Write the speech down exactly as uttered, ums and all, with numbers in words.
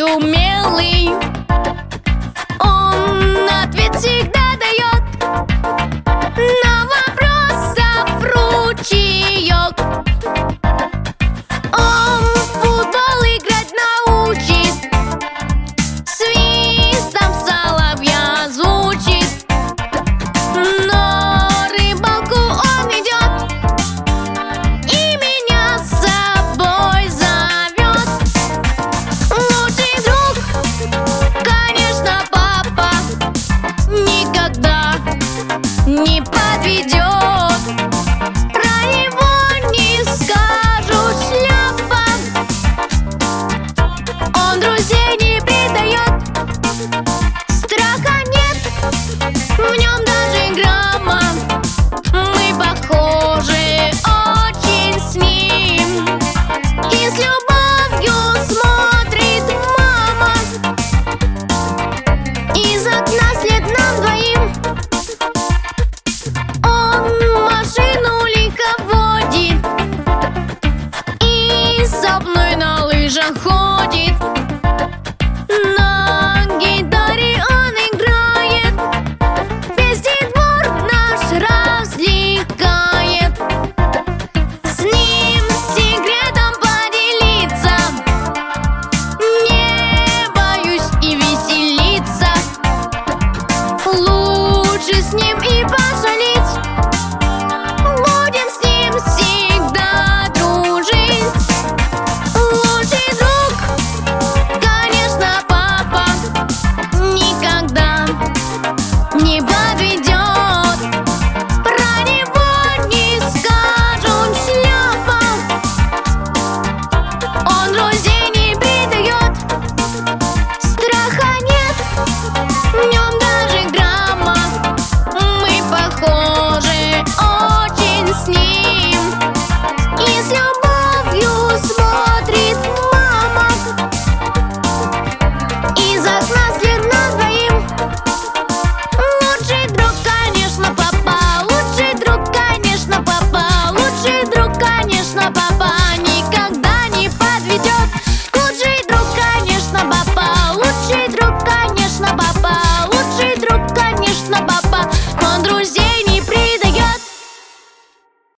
умелый. Он ответ всегда дает, на вопросов ручеек. Он в футбол играть научит, свистом соловья звучит. На рыбалку он идет и меня с собой зовет. Лучший друг, конечно, папа, никогда не подведет. Про него не скажут шляпа, он друзей не